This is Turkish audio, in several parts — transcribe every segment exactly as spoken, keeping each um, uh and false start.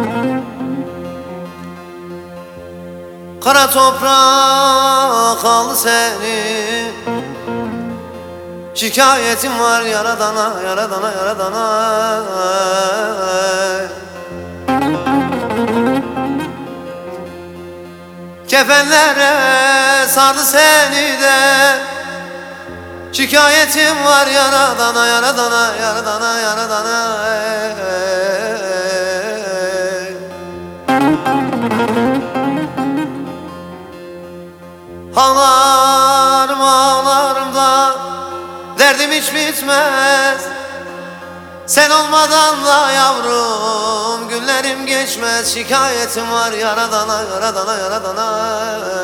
Kara toprak aldı seni, şikayetim var yaradana, yaradana, yaradana. Kefenlere sardı seni de, şikayetim var yaradana, yaradana, yaradana, yaradana. Ağlarım ağlarım da derdim hiç bitmez. Sen olmadan da yavrum günlerim geçmez. Şikayetim var yaradana, yaradana, yaradana.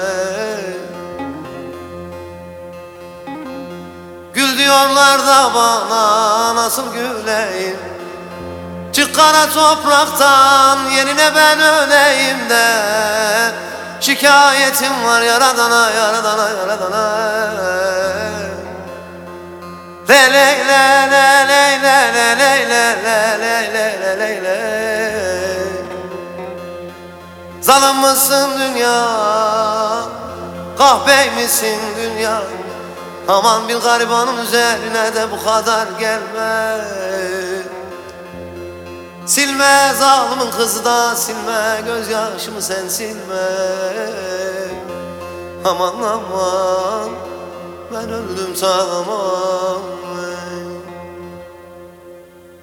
Gül diyorlar da bana nasıl güleyim? Çık kara topraktan yerine ben öleyim de. Şikayetim var yaradana, yaradana, yaradana. Le le le le le le le le le le le le le le. Zalim mısın dünya, kahpe misin dünya? Aman bir garibanın üzerine de bu kadar gelme. Silme zalimin kızı da silme, gözyaşımı sen silme. Aman aman ben öldüm tamam.